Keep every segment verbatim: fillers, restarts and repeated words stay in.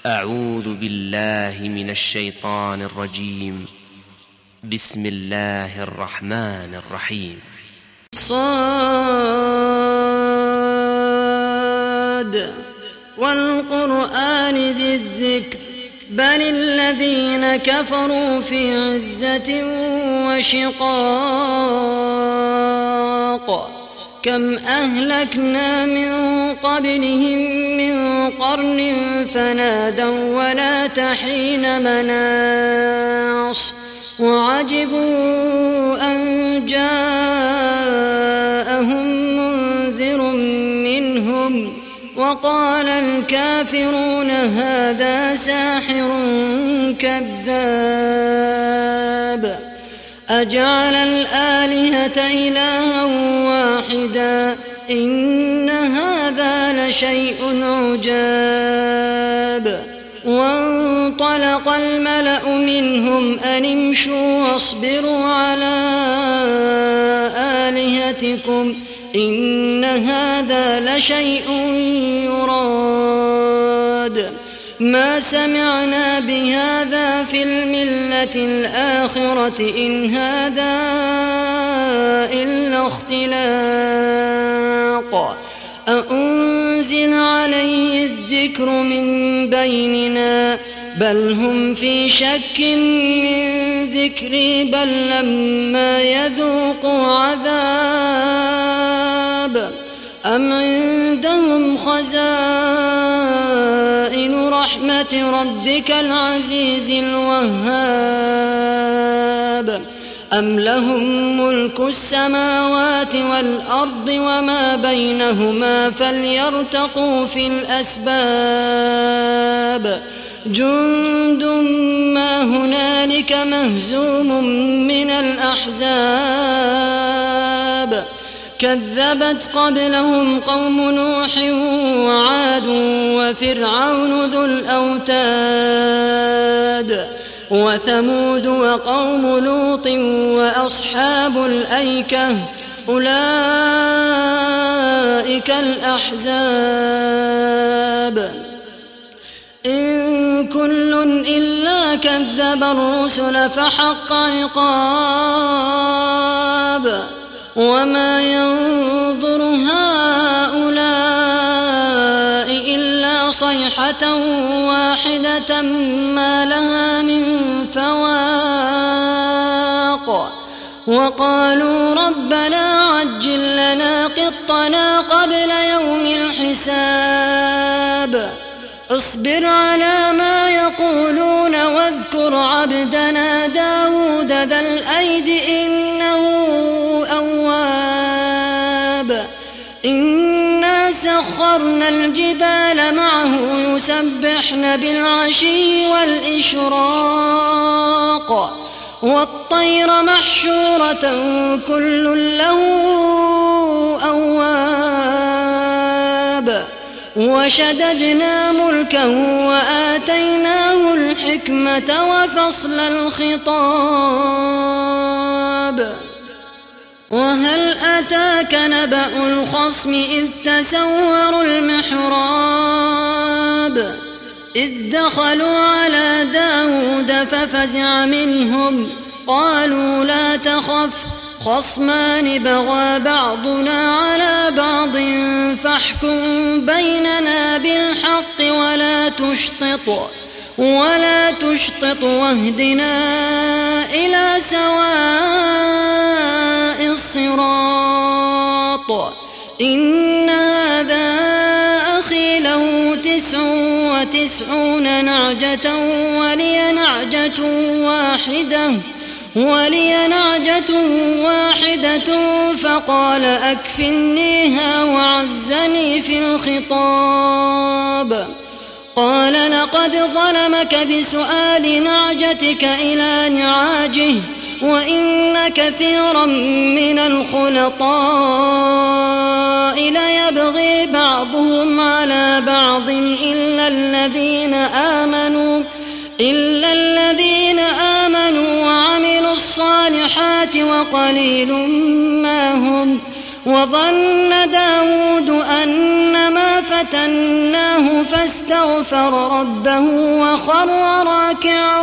أعوذ بالله من الشيطان الرجيم. بسم الله الرحمن الرحيم. صاد والقرآن ذي الذكر بل الذين كفروا في عزة وشقاق كم أهلكنا من قبلهم من قرن فنادوا ولا تحين مناص وعجبوا أن جاءهم منذر منهم وقال الكافرون هذا ساحر كذاب أجعل الآلهة إلها واحدا إن هذا لشيء عجاب وانطلق الملأ منهم أن امشوا واصبروا على آلهتكم إن هذا لشيء يراد ما سمعنا بهذا في الملة الآخرة إن هذا إلا اختلاق أأنزل عليه الذكر من بيننا بل هم في شك من ذكري بل لما يذوقوا عذاب أم عندهم خزائن رحمة ربك العزيز الوهاب أم لهم ملك السماوات والأرض وما بينهما فليرتقوا في الأسباب جند ما هنالك مهزوم من الأحزاب كذبت قبلهم قوم نوح وعاد وفرعون ذو الأوتاد وثمود وقوم لوط وأصحاب الأيكة أولئك الأحزاب إن كل إلا كذب الرسل فحق عقاب وما ينظر هؤلاء إلا صيحة واحدة ما لها من فواق وقالوا ربنا عجل لنا قطنا قبل يوم الحساب اصبر على ما يقولون واذكر عبدنا داود ذا الأيد إنه أواب إنا سخرنا الجبال معه يسبحن بالعشي والإشراق والطير محشورة كل له أواب وشددنا ملكه وآتيناه الحكمة وفصل الخطاب وهل أتاك نبأ الخصم إذ تسوروا المحراب إذ دخلوا على داود ففزع منهم قالوا لا تخف خصمان بغى بعضنا على بعض فاحكم بيننا بالحق ولا تشطط ولا تشطط واهدنا إلى سواء الصراط إن هذا أخي له تسع وتسعون نعجة ولي نعجة واحدة ولي نعجة واحدة فقال أكفلنيها وعزني في الخطاب قال لقد ظلمك بسؤال نعجتك إلى نعاجه وإن كثيرا من الخلطاء ليبغي بعضهم على بعض إلا الذين آمنوا إلا الذين آمنوا وعملوا الصالحات وقليل ما هم وظن داود أنما فتناه فاستغفر ربه وخر راكعا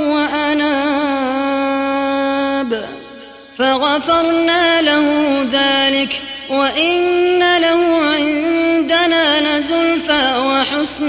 وأناب فغفرنا له ذلك وإن له عندنا لزلفى وحسن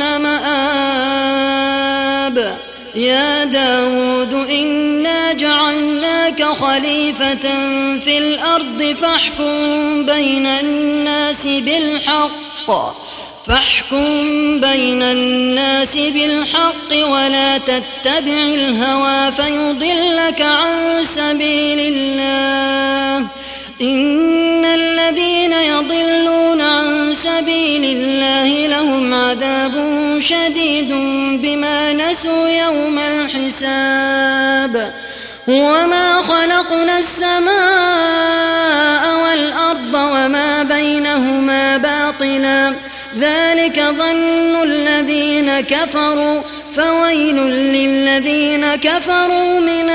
مآب. يا داود إنا جعلناك خليفة في الأرض فاحكم بين الناس بالحق فاحكم بين الناس بالحق ولا تتبع الهوى فيضلك عن سبيل الله. إن الذين يضلون عن سبيل الله لهم عذاب شديد بما نسوا يوم الحساب. وما خلقنا السماء والأرض وما بينهما باطلا ذلك ظن الذين كفروا فويل للذين كفروا من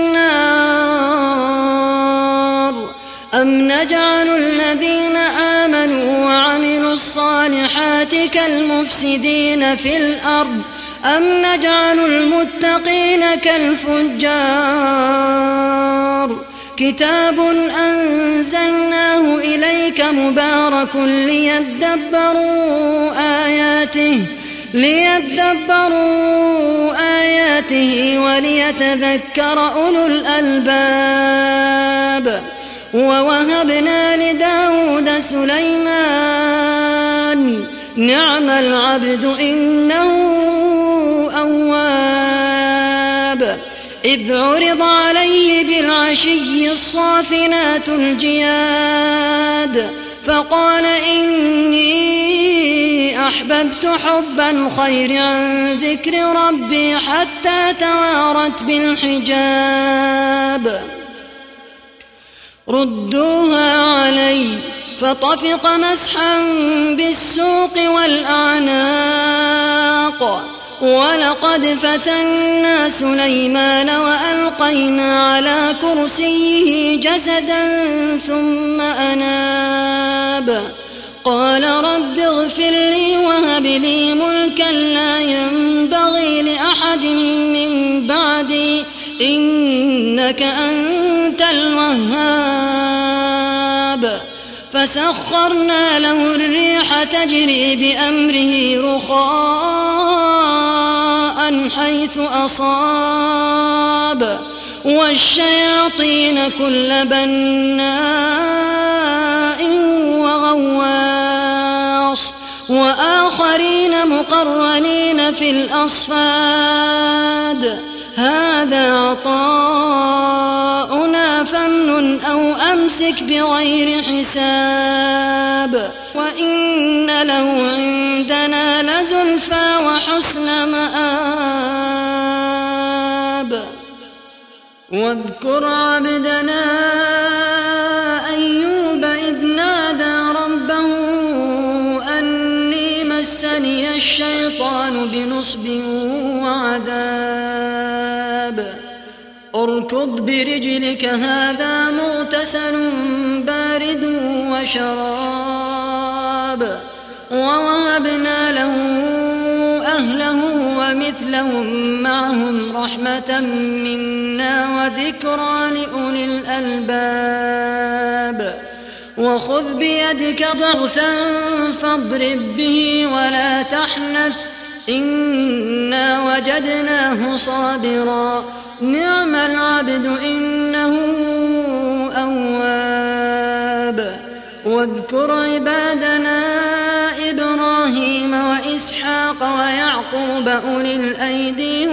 النار. أم نجعل الذين آمنوا وعملوا الصالحات كالمفسدين في الأرض أم نجعل المتقين كالفجار. كتاب أنزلناه إليك مبارك ليدبروا آياته ليدبروا آياته وليتذكر أولو الألباب. ووهبنا لداود سليمان نعم العبد إنه أواب. إذ عرض عليه بالعشي الصافنات الجياد فقال إني أحببت حب الخير عن ذكر ربي حتى توارت بالحجاب. ردوها علي فطفق مسحا بالسوق والأعناق. ولقد فتنا سليمان وألقينا على كرسيه جسدا ثم أناب. قال رب اغفر لي وهب لي ملكا لا ينبغي لأحد من بعدي إنك أنت الوهاب. فسخرنا له الريح تجري بأمره رخاء حيث أصاب والشياطين كل بناء وغواص وآخرين مقرنين في الأصفاد. هذا عطاؤنا فامنن أو أمسك بغير حساب. وإن له عندنا لزلفى وحسن مآب. واذكر عبدنا أيوب إذ نادى ربه أني مسني الشيطان بنصب وعذاب. اركض برجلك هذا مغتسل بارد وشراب. ووهبنا له أهله ومثلهم معهم رحمة منا وذكرى لأولي الألباب. وخذ بيدك ضغثا فاضرب به ولا تحنث إنا وجدناه صابرا نعم العبد إنه أواب. واذكر عبادنا إبراهيم وإسحاق ويعقوب أولي الأيدي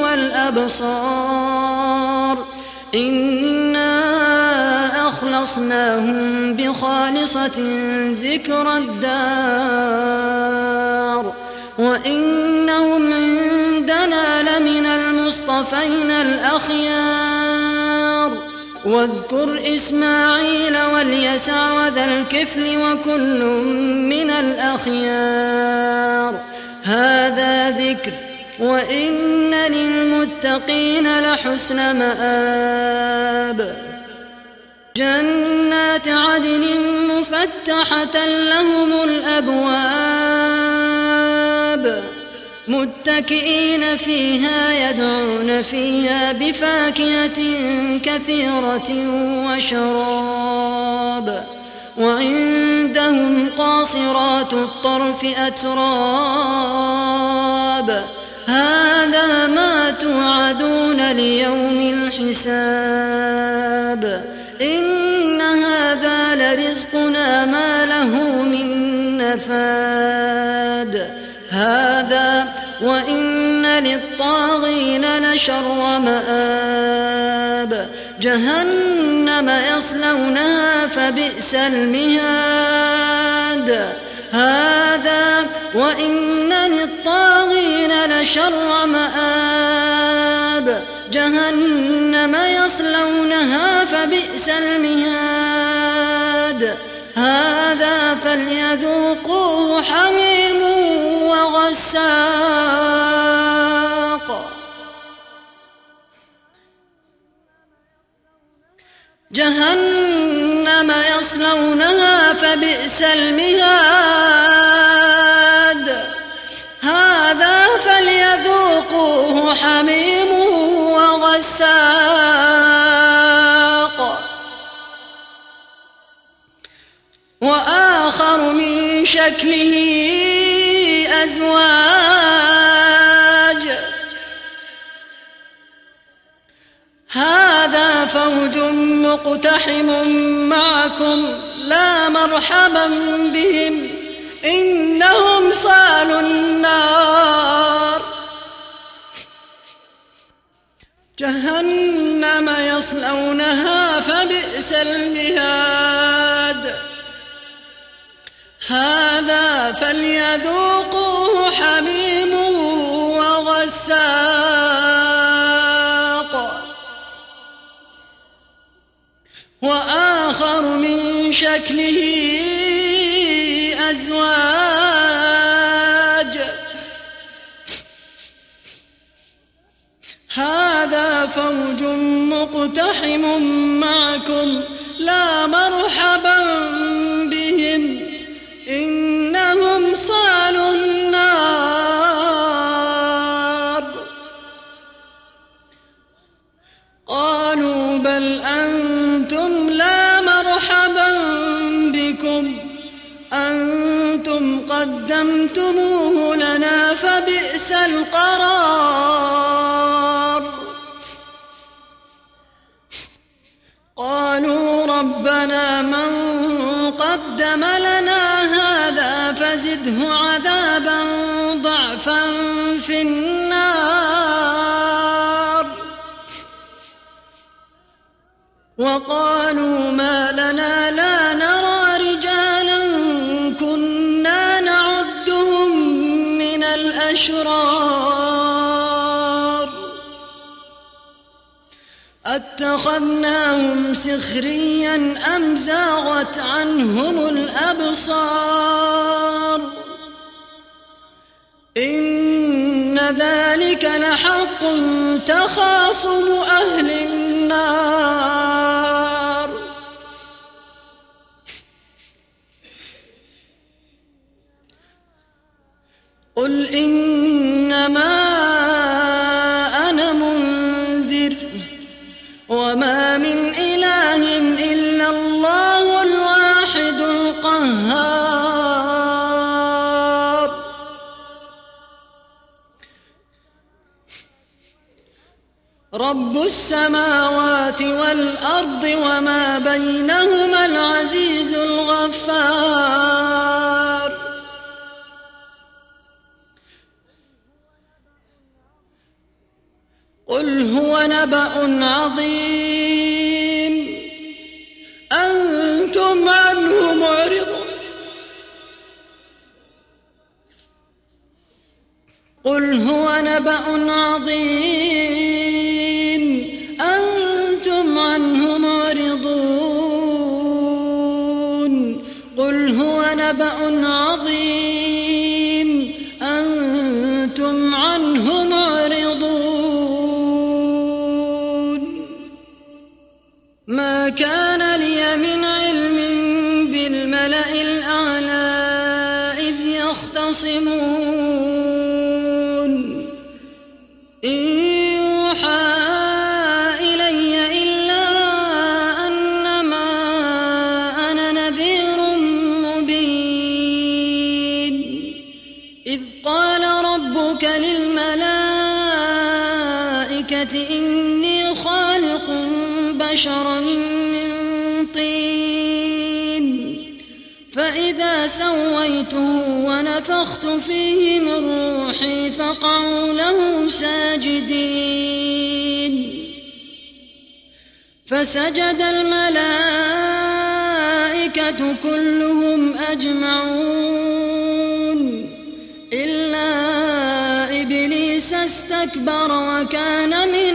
والأبصار إنا أخلصناهم بخالصة ذكر الدار وإنهم عندنا لمن المصطفين الأخيار. واذكر إسماعيل واليسع وذا الكفل وكل من الأخيار. هذا ذكر وإن للمتقين لحسن مآب. جنات عدن مفتحة لهم الأبواب متكئين فيها يدعون فيها بفاكهة كثيرة وشراب وعندهم قاصرات الطرف أتراب هذا ما توعدون ليوم الحساب إن هذا لرزقنا ما له من نفاد هذا وإن للطاغين لشر مآب جهنم يصلونها فبئس المهاد هذا وإن للطاغين لشر مآب جهنم يصلونها فبئس المهاد هذا فليذوقوه حميم وغساق جهنم يصلونها فبئس المهاد هذا فليذوقوه حميم وغساق وآخر من شكله أزواج هذا فوج مقتحم معكم لا مرحبا بهم إنهم صالوا النار جهنم يصلونها فبئس المهاد هذا فليذوقوه حميم وغساق وآخر من شكله أزواج هذا فوج مقتحم معكم لا مرحبا بهم إنهم صالوا النار قالوا بل أنتم لا مرحبا بكم أنتم قدمتموه لنا فبئس القرار قالوا ربنا من قدم لنا هذا فزده عذابا ضعفا في النار وقالوا ما لنا لا نرى رجالا كنا نعدهم من الأشرار أتخذناهم سخريا أم زاغت عنهم الأبصار إن ذلك لحق تخاصم أهل النار قل إنما أنا منذر وما من إله إلا الله الواحد القهار رب السماوات والأرض وما بينهما العزيز الغفار قل هو نبأ عظيم أنتم عنه معرضون قل هو نبأ عظيم أنتم عنه معرضون قل هو نبأ عظيم أنتم عنه معرضون ما كان لي من علم بالملأ الأعلى إذ يختصمون إن يوحى إلي إلا أنما أنا نذير مبين إذ قال ربك للملائكة إني خالق بشرا من طين فإذا سويته ونفخت فيه من روحي فقعوا له ساجدين فسجد الملائكة كلهم أجمعون إلا إبليس استكبر وكان من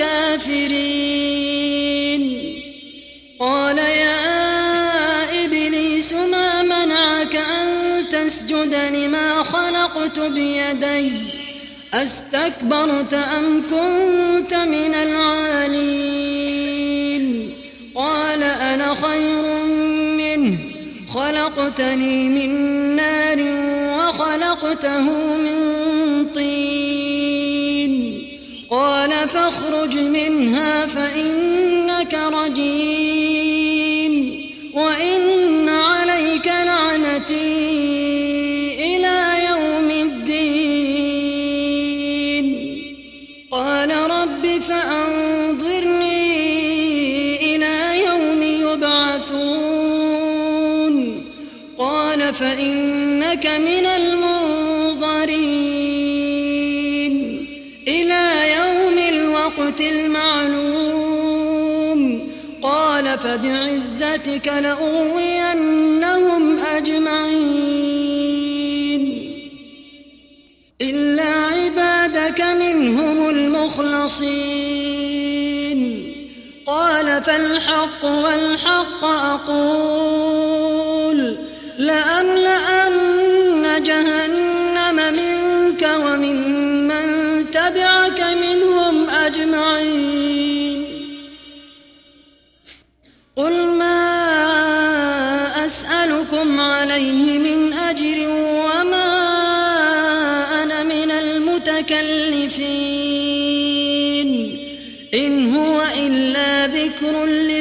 الكافرين قال يا إبليس ما منعك أن تسجد لما خلقت بيدي أستكبرت أم كنت من العالين قال أنا خير منه خلقتني من نار وخلقته من طين قال فاخرج منها فإنك رجيم وإن عليك لعنتي إلى يوم الدين قال رب فأنظرني إلى يوم يبعثون قال فإنك من المنظرين إلى يوم الوقت المعلوم قال فبعزتك لأغوينهم أجمعين إلا عبادك منهم المخلصين قال فالحق والحق أقول لأملأن جهنم منك وممن تبعك منهم أجمعين قل ما أسألكم عليه من أجر وما أنا من المتكلفين إن هو إلا ذكر